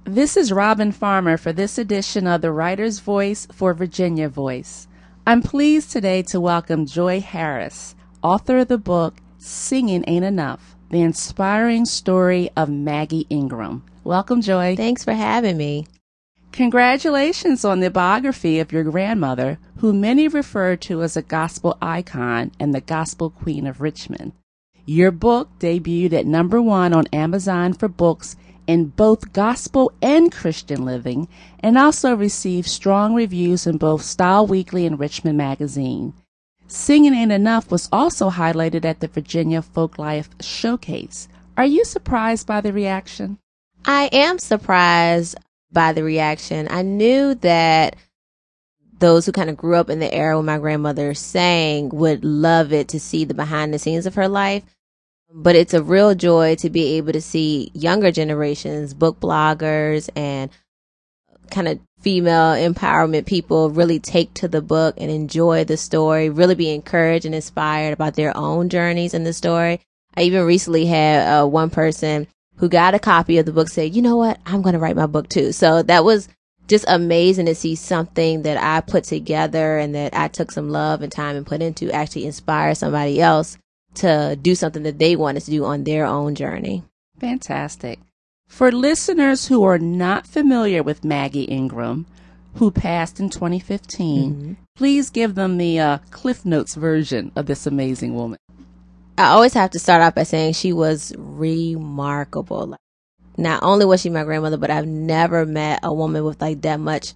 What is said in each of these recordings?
This is Robin Farmer for this edition of The Writer's Voice for Virginia Voice. I'm pleased today to welcome Joy Harris, author of the book Singing Ain't Enough, the inspiring story of Maggie Ingram. Welcome, Joy. Thanks for having me. Congratulations on the biography of your grandmother, who many refer to as a gospel icon and the gospel queen of Richmond. Your book debuted at #1 on Amazon for books in both gospel and Christian living, and also received strong reviews in both Style Weekly and Richmond Magazine. Singing Ain't Enough was also highlighted at the Virginia Folklife Showcase. Are you surprised by the reaction? I am surprised by the reaction. I knew that those who kind of grew up in the era when my grandmother sang would love it to see the behind the scenes of her life. But it's a real joy to be able to see younger generations, book bloggers, and kind of female empowerment people really take to the book and enjoy the story, really be encouraged and inspired about their own journeys in the story. I even recently had one person who got a copy of the book say, you know what, I'm going to write my book too. So that was just amazing to see something that I put together and that I took some love and time and put into actually inspire somebody else to do something that they wanted to do on their own journey. Fantastic. For listeners who are not familiar with Maggie Ingram, who passed in 2015, please give them the Cliff Notes version of this amazing woman. I always have to start off by saying she was remarkable. Not only was she my grandmother, but I've never met a woman with like that much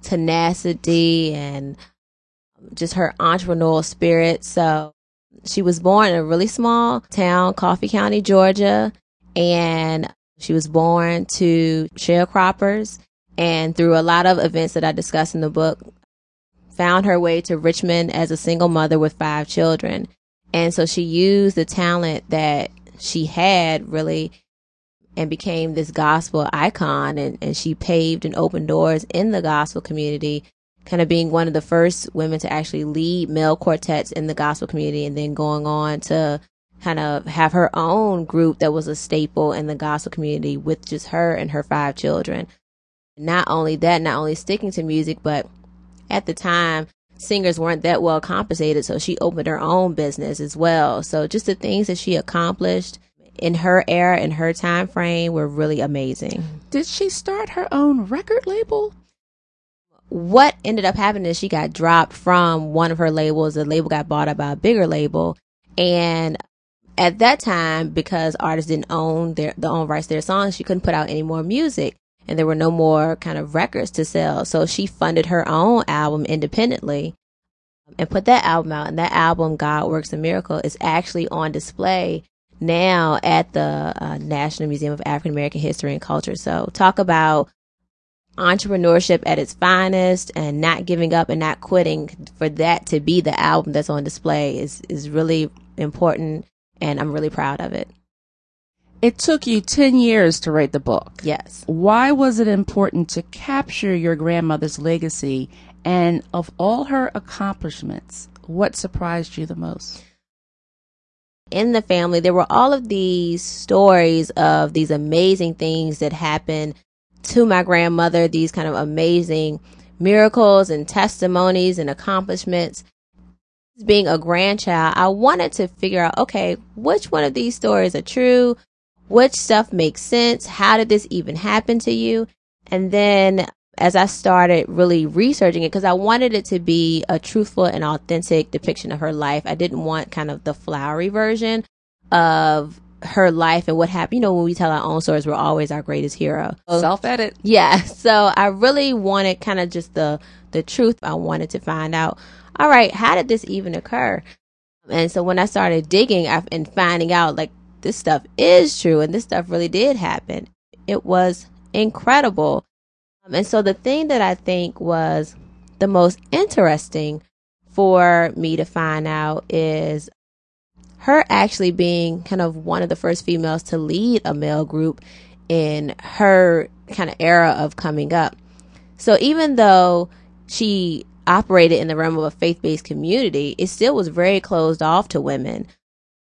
tenacity and just her entrepreneurial spirit. So she was born in a really small town, Coffee County, Georgia, and she was born to sharecroppers, and through a lot of events that I discuss in the book, found her way to Richmond as a single mother with 5 children. And so she used the talent that she had really and became this gospel icon, and she paved and opened doors in the gospel community, kind of being one of the first women to actually lead male quartets in the gospel community, and then going on to kind of have her own group that was a staple in the gospel community with just her and her 5 children. Not only that, not only sticking to music, but at the time, singers weren't that well compensated, so she opened her own business as well. So just the things that she accomplished in her era, in her time frame, were really amazing. Did she start her own record label? What ended up happening is she got dropped from one of her labels. The label got bought up by a bigger label. And at that time, because artists didn't own their own rights to their songs, she couldn't put out any more music. And there were no more kind of records to sell. So she funded her own album independently and put that album out. And that album, God Works a Miracle, is actually on display now at the National Museum of African American History and Culture. So talk about entrepreneurship at its finest, and not giving up and not quitting. For that to be the album that's on display is really important, and I'm really proud of it. It took you 10 years to write the book. Yes. Why was it important to capture your grandmother's legacy, and of all her accomplishments, what surprised you the most? In the family, there were all of these stories of these amazing things that happened to my grandmother, these kind of amazing miracles and testimonies and accomplishments. Being a grandchild, I wanted to figure out, okay, which one of these stories are true? Which stuff makes sense? How did this even happen to you? And then as I started really researching it, because I wanted it to be a truthful and authentic depiction of her life. I didn't want kind of the flowery version of her life and what happened. You know, when we tell our own stories, we're always our greatest hero. Self-edit. Yeah. So I really wanted kind of just the truth. I wanted to find out, all right, how did this even occur? And so when I started digging and finding out, like, this stuff is true and this stuff really did happen, it was incredible. And so the thing that I think was the most interesting for me to find out is her actually being kind of one of the first females to lead a male group in her kind of era of coming up. So even though she operated in the realm of a faith-based community, it still was very closed off to women.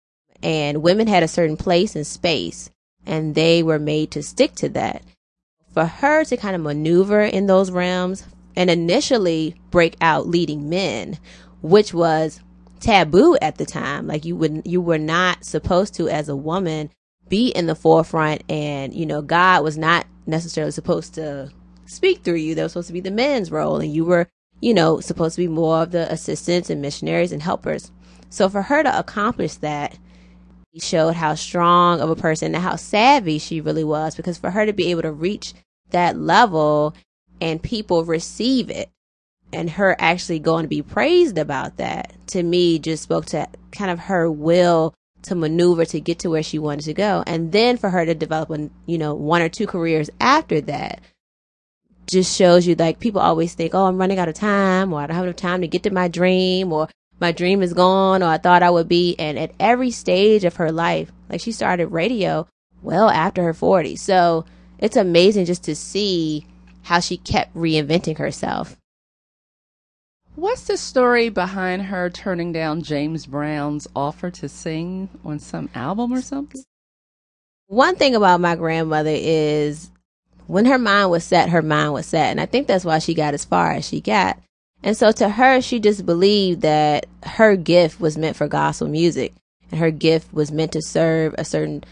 And women had a certain place and space, and they were made to stick to that. for her to kind of maneuver in those realms and initially break out leading men, which was taboo at the time. Like you were not supposed to, as a woman, be in the forefront, and God was not necessarily supposed to speak through you. That was supposed to be the men's role, and you were supposed to be more of the assistants and missionaries and helpers. So for her to accomplish that, it showed how strong of a person and how savvy she really was, because for her to be able to reach that level and people receive it, and her actually going to be praised about that, to me just spoke to kind of her will to maneuver to get to where she wanted to go. And then for her to develop one or two careers after that just shows you, like, people always think, oh, I'm running out of time, or I don't have enough time to get to my dream, or my dream is gone, or I thought I would be. And at every stage of her life, like, she started radio well after her 40s. So it's amazing just to see how she kept reinventing herself. What's the story behind her turning down James Brown's offer to sing on some album or something? One thing about my grandmother is when her mind was set, her mind was set. And I think that's why she got as far as she got. And so to her, she just believed that her gift was meant for gospel music, and her gift was meant to serve a certain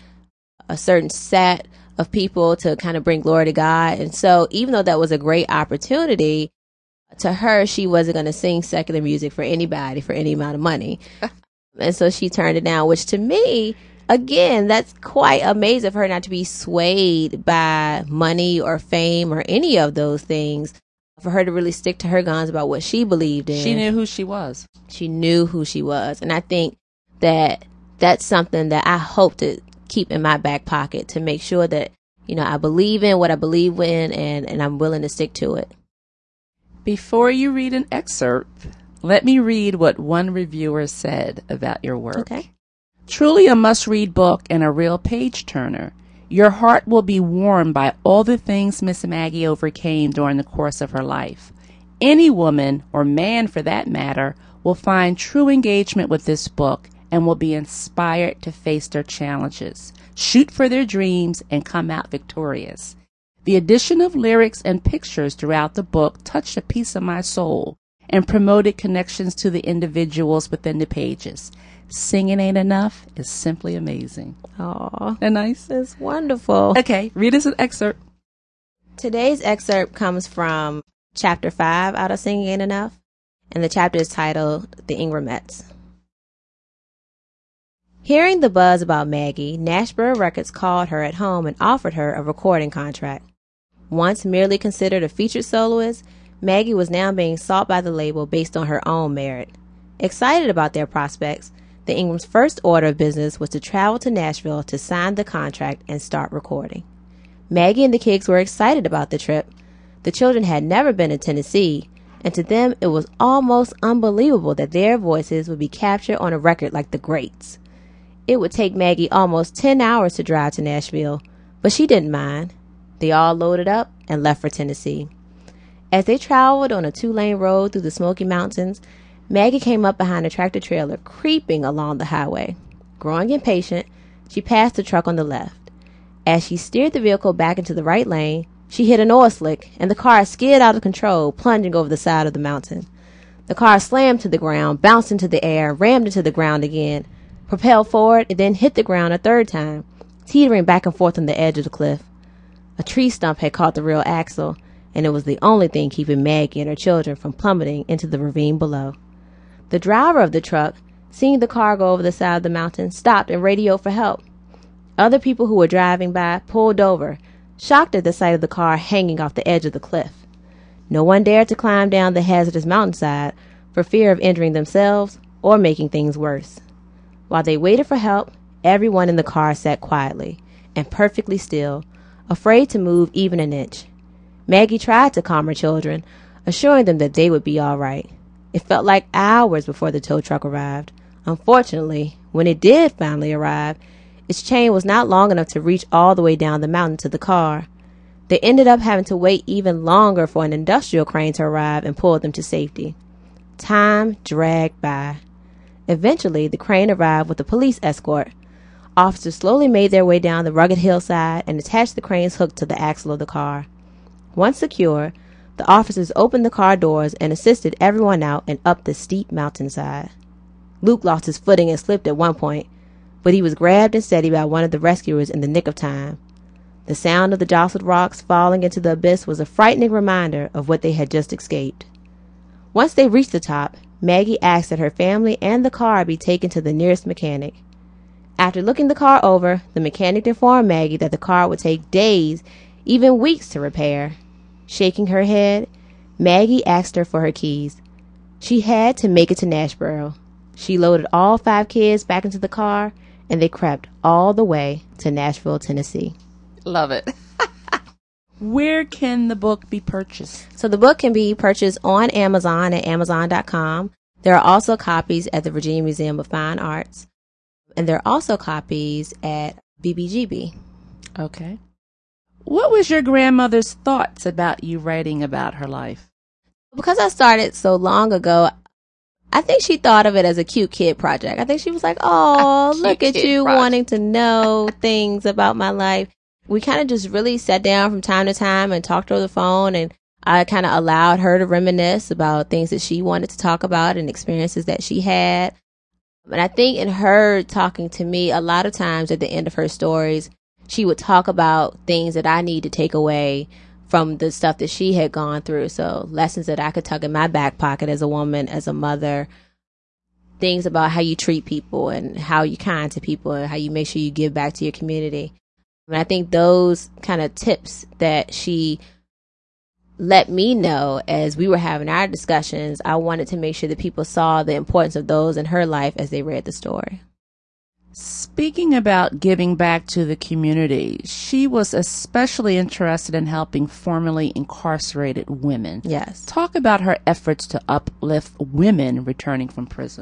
set of people to kind of bring glory to God. And so even though that was a great opportunity, to her, she wasn't going to sing secular music for anybody for any amount of money. And so she turned it down, which to me, again, that's quite amazing for her not to be swayed by money or fame or any of those things. For her to really stick to her guns about what she believed in. She knew who she was. She knew who she was. And I think that that's something that I hope to keep in my back pocket, to make sure that, I believe in what I believe in, and I'm willing to stick to it. Before you read an excerpt, let me read what one reviewer said about your work. Okay. Truly a must-read book and a real page-turner. Your heart will be warmed by all the things Miss Maggie overcame during the course of her life. Any woman, or man for that matter, will find true engagement with this book and will be inspired to face their challenges, shoot for their dreams, and come out victorious. The addition of lyrics and pictures throughout the book touched a piece of my soul and promoted connections to the individuals within the pages. Singing Ain't Enough is simply amazing. Aw. Isn't that nice? It's wonderful. Okay, read us an excerpt. Today's excerpt comes from chapter 5 out of Singing Ain't Enough, and the chapter is titled The Ingramettes. Hearing the buzz about Maggie, Nashboro Records called her at home and offered her a recording contract. Once merely considered a featured soloist, Maggie was now being sought by the label based on her own merit. Excited about their prospects, the Ingrams' first order of business was to travel to Nashville to sign the contract and start recording. Maggie and the Kiggs were excited about the trip. The children had never been to Tennessee, and to them it was almost unbelievable that their voices would be captured on a record like the greats. It would take Maggie almost 10 hours to drive to Nashville, but she didn't mind. They all loaded up and left for Tennessee. As they traveled on a 2-lane road through the Smoky Mountains, Maggie came up behind a tractor trailer creeping along the highway. Growing impatient, she passed the truck on the left. As she steered the vehicle back into the right lane, she hit an oil slick, and the car skid out of control, plunging over the side of the mountain. The car slammed to the ground, bounced into the air, rammed into the ground again, propelled forward, and then hit the ground a third time, teetering back and forth on the edge of the cliff. A tree stump had caught the rear axle, and it was the only thing keeping Maggie and her children from plummeting into the ravine below. The driver of the truck, seeing the car go over the side of the mountain, stopped and radioed for help. Other people who were driving by pulled over, shocked at the sight of the car hanging off the edge of the cliff. No one dared to climb down the hazardous mountainside for fear of injuring themselves or making things worse. While they waited for help, everyone in the car sat quietly and perfectly still, afraid to move even an inch. Maggie tried to calm her children, assuring them that they would be all right. It felt like hours before the tow truck arrived. Unfortunately, when it did finally arrive, its chain was not long enough to reach all the way down the mountain to the car. They ended up having to wait even longer for an industrial crane to arrive and pull them to safety. Time dragged by. Eventually, the crane arrived with a police escort. Officers slowly made their way down the rugged hillside and attached the crane's hook to the axle of the car. Once secure, the officers opened the car doors and assisted everyone out and up the steep mountainside. Luke lost his footing and slipped at one point, but he was grabbed and steadied by one of the rescuers in the nick of time. The sound of the jostled rocks falling into the abyss was a frightening reminder of what they had just escaped. Once they reached the top, Maggie asked that her family and the car be taken to the nearest mechanic. After looking the car over, the mechanic informed Maggie that the car would take days, even weeks, to repair. Shaking her head, Maggie asked her for her keys. She had to make it to Nashboro. She loaded all 5 kids back into the car, and they crept all the way to Nashville, Tennessee. Love it. Where can the book be purchased? So the book can be purchased on Amazon at Amazon.com. There are also copies at the Virginia Museum of Fine Arts. And there are also copies at BBGB. Okay. What was your grandmother's thoughts about you writing about her life? Because I started so long ago, I think she thought of it as a cute kid project. I think she was like, oh, look at you wanting to know things about my life. We kind of just really sat down from time to time and talked over the phone, and I kind of allowed her to reminisce about things that she wanted to talk about and experiences that she had. And I think in her talking to me, a lot of times at the end of her stories, she would talk about things that I need to take away from the stuff that she had gone through. So lessons that I could tuck in my back pocket as a woman, as a mother, things about how you treat people and how you're kind to people and how you make sure you give back to your community. And I think those kind of tips that she let me know as we were having our discussions, I wanted to make sure that people saw the importance of those in her life as they read the story. Speaking about giving back to the community, she was especially interested in helping formerly incarcerated women. Yes. Talk about her efforts to uplift women returning from prison.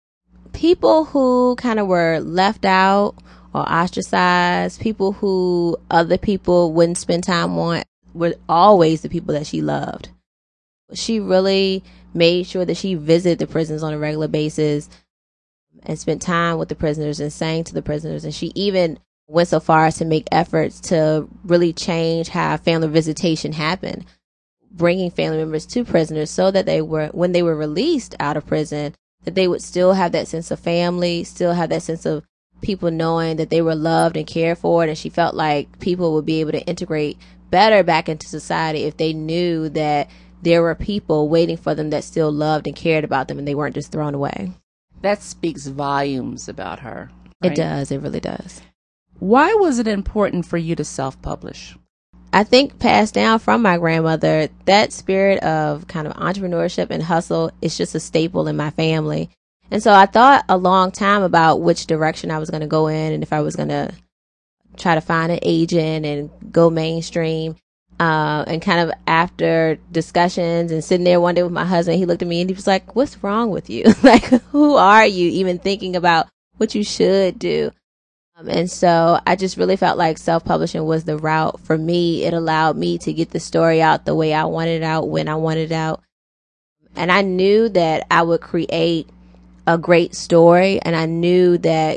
People who kind of were left out or ostracized, people who other people wouldn't spend time on, were always the people that she loved. She really made sure that she visited the prisons on a regular basis and spent time with the prisoners and sang to the prisoners. And she even went so far as to make efforts to really change how family visitation happened, bringing family members to prisoners so that they were, when they were released out of prison, that they would still have that sense of family, still have that sense of people knowing that they were loved and cared for. And she felt like people would be able to integrate better back into society if they knew that there were people waiting for them that still loved and cared about them and they weren't just thrown away. That speaks volumes about her. Right? It does. It really does. Why was it important for you to self-publish? I think passed down from my grandmother, that spirit of kind of entrepreneurship and hustle is just a staple in my family. And so I thought a long time about which direction I was going to go in and if I was going to try to find an agent and go mainstream. And kind of after discussions and sitting there one day with my husband, he looked at me and he was like, what's wrong with you? Like, who are you even thinking about what you should do? And so I just really felt like self-publishing was the route for me. It allowed me to get the story out the way I wanted it out, when I wanted it out. And I knew that I would create a great story. And I knew that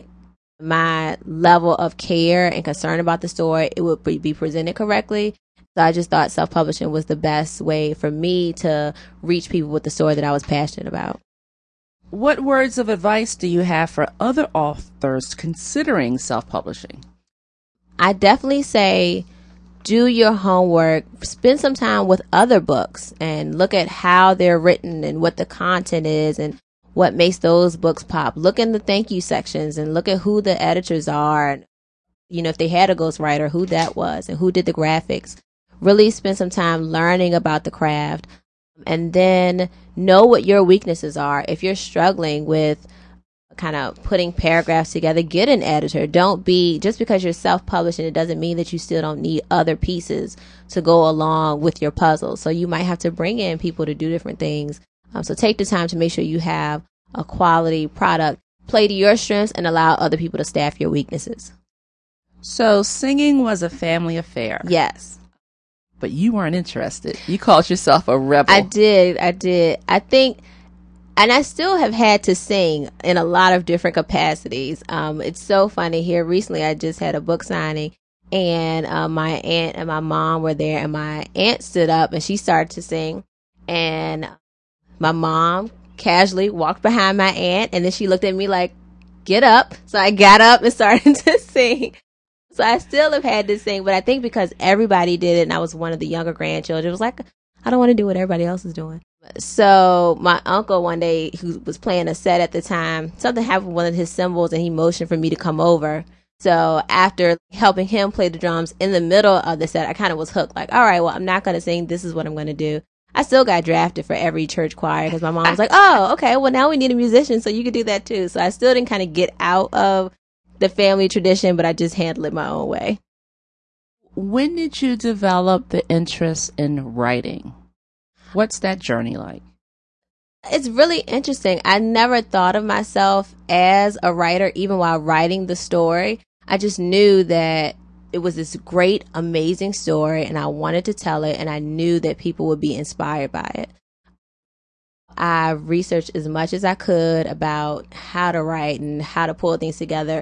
my level of care and concern about the story, it would be presented correctly. So I just thought self-publishing was the best way for me to reach people with the story that I was passionate about. What words of advice do you have for other authors considering self-publishing? I definitely say do your homework, spend some time with other books and look at how they're written and what the content is and what makes those books pop. Look in the thank you sections and look at who the editors are. And, you know, if they had a ghostwriter, who that was and who did the graphics. Really spend some time learning about the craft and then know what your weaknesses are. If you're struggling with kind of putting paragraphs together, get an editor. Don't be, just because you're self-publishing, it doesn't mean that you still don't need other pieces to go along with your puzzle. So you might have to bring in people to do different things. So take the time to make sure you have a quality product, play to your strengths and allow other people to staff your weaknesses. So singing was a family affair. Yes. But you weren't interested. You called yourself a rebel. I did. I think, and I still have had to sing in a lot of different capacities. It's so funny here. Recently, I just had a book signing And my aunt and my mom were there, and my aunt stood up and she started to sing. And my mom casually walked behind my aunt, and then she looked at me like, get up. So I got up and started to sing. So I still have had to sing, but I think because everybody did it and I was one of the younger grandchildren, it was like, I don't want to do what everybody else is doing. So my uncle one day, who was playing a set at the time, something happened with one of his cymbals and he motioned for me to come over. So after helping him play the drums in the middle of the set, I kind of was hooked. Like, all right, well, I'm not going to sing. This is what I'm going to do. I still got drafted for every church choir because my mom was like, oh, okay, well, now we need a musician, so you could do that too. So I still didn't kind of get out of the family tradition, but I just handled it my own way. When did you develop the interest in writing? What's that journey like? It's really interesting. I never thought of myself as a writer, even while writing the story. I just knew that it was this great, amazing story, and I wanted to tell it, and I knew that people would be inspired by it. I researched as much as I could about how to write and how to pull things together.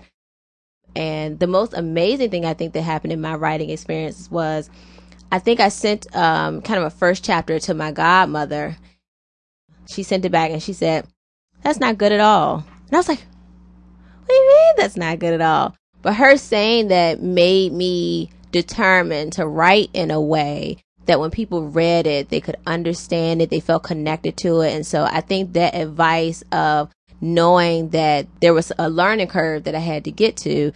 And the most amazing thing I think that happened in my writing experience was, I think I sent kind of a first chapter to my godmother. She sent it back and she said, that's not good at all. And I was like, what do you mean that's not good at all? But her saying that made me determined to write in a way that when people read it, they could understand it, they felt connected to it. And so I think that advice of knowing that there was a learning curve that I had to get to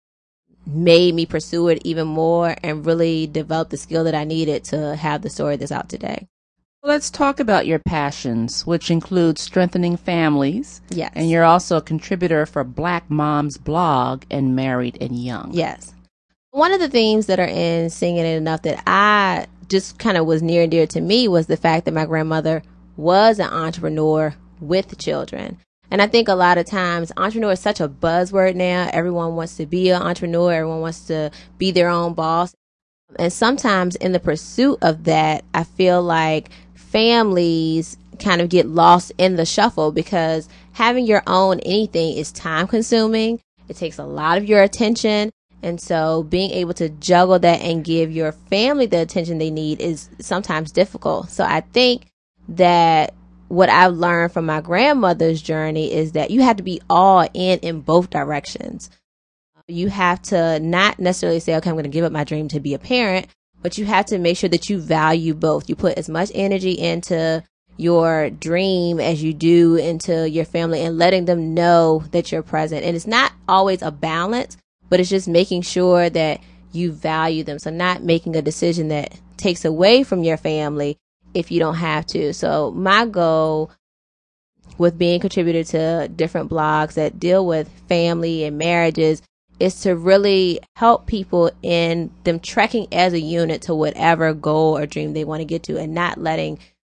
made me pursue it even more and really develop the skill that I needed to have the story that's out today. Let's talk about your passions, which include strengthening families. Yes. And you're also a contributor for Black Moms Blog and Married and Young. Yes. One of the themes that are in Singing It Enough that I just kind of was near and dear to me was the fact that my grandmother was an entrepreneur with children. And I think a lot of times entrepreneur is such a buzzword now. Everyone wants to be an entrepreneur. Everyone wants to be their own boss. And sometimes in the pursuit of that, I feel like families kind of get lost in the shuffle because having your own anything is time consuming. It takes a lot of your attention. And so being able to juggle that and give your family the attention they need is sometimes difficult. So I think that what I've learned from my grandmother's journey is that you have to be all in both directions. You have to not necessarily say, okay, I'm going to give up my dream to be a parent, but you have to make sure that you value both. You put as much energy into your dream as you do into your family and letting them know that you're present. And it's not always a balance, but it's just making sure that you value them. So not making a decision that takes away from your family if you don't have to. So my goal with being a contributor to different blogs that deal with family and marriages is to really help people in them trekking as a unit to whatever goal or dream they want to get to, and not letting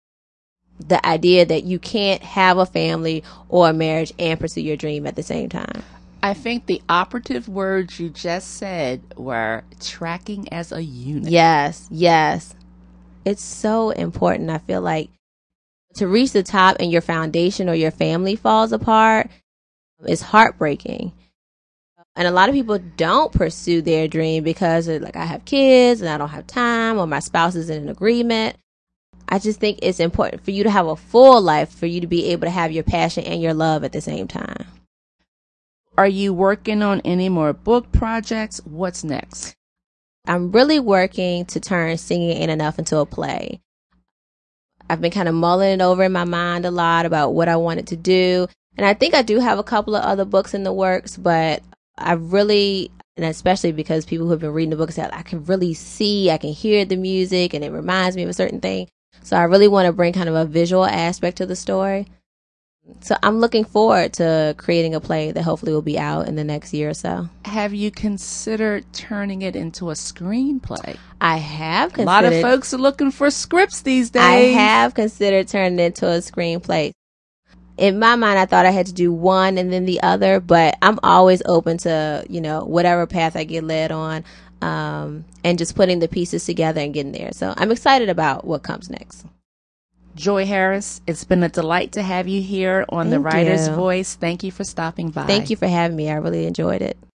the idea that you can't have a family or a marriage and pursue your dream at the same time. I think the operative words you just said were tracking as a unit. Yes, yes. It's so important. I feel like to reach the top and your foundation or your family falls apart is heartbreaking. And a lot of people don't pursue their dream because they're like, I have kids and I don't have time, or my spouse is in an agreement. I just think it's important for you to have a full life, for you to be able to have your passion and your love at the same time. Are you working on any more book projects? What's next? I'm really working to turn Singing Ain't Enough into a play. I've been kind of mulling it over in my mind a lot about what I wanted to do. And I think I do have a couple of other books in the works, but I really, and especially because people who have been reading the book said, I can really see, I can hear the music and it reminds me of a certain thing. So I really want to bring kind of a visual aspect to the story. So I'm looking forward to creating a play that hopefully will be out in the next year or so. Have you considered turning it into a screenplay? I have considered. A lot of folks are looking for scripts these days. I have considered turning it into a screenplay. In my mind, I thought I had to do one and then the other, but I'm always open to, whatever path I get led on, and just putting the pieces together and getting there. So I'm excited about what comes next. Joy Harris, it's been a delight to have you here on The Writer's Voice. Thank you for stopping by. Thank you for having me. I really enjoyed it.